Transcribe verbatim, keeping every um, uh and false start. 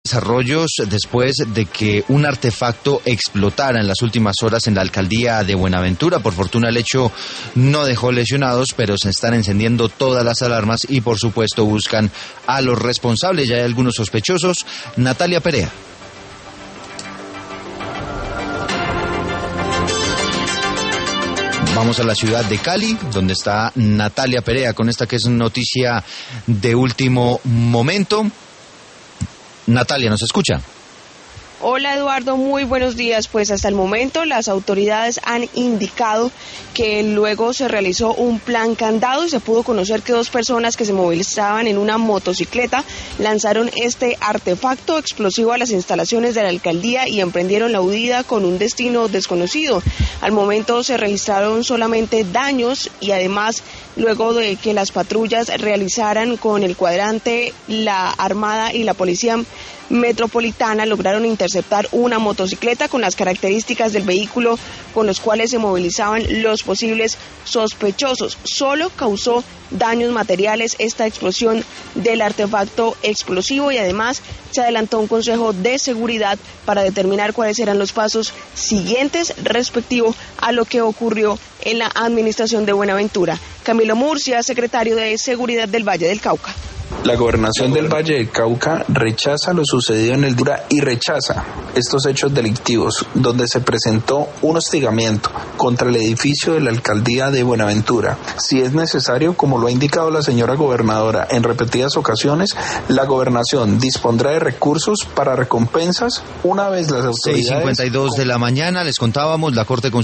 desarrollos después de que un artefacto explotara en las últimas horas en la alcaldía de Buenaventura. Por fortuna el hecho no dejó lesionados, pero se están encendiendo todas las alarmas y por supuesto buscan a los responsables. Ya hay algunos sospechosos. Natalia Perea. Vamos a la ciudad de Cali, donde está Natalia Perea con esta que es noticia de último momento. Natalia, ¿nos escucha? Hola Eduardo, muy buenos días. Pues hasta el momento las autoridades han indicado que luego se realizó un plan candado y se pudo conocer que dos personas que se movilizaban en una motocicleta lanzaron este artefacto explosivo a las instalaciones de la alcaldía y emprendieron la huida con un destino desconocido. Al momento se registraron solamente daños y además luego de que las patrullas realizaran con el cuadrante, la Armada y la Policía Metropolitana lograron interceptar una motocicleta con las características del vehículo con los cuales se movilizaban los posibles sospechosos. Solo causó daños materiales esta explosión del artefacto explosivo y además se adelantó un consejo de seguridad para determinar cuáles eran los pasos siguientes respectivo a lo que ocurrió en la administración de Buenaventura. Camilo Murcia, secretario de Seguridad del Valle del Cauca. La gobernación del Valle del Cauca rechaza lo sucedido en el Dura y rechaza estos hechos delictivos donde se presentó un hostigamiento contra el edificio de la alcaldía de Buenaventura. Si es necesario, como lo ha indicado la señora gobernadora en repetidas ocasiones, la gobernación dispondrá de recursos para recompensas una vez las autoridades... seis cincuenta y dos de la mañana, les contábamos, la Corte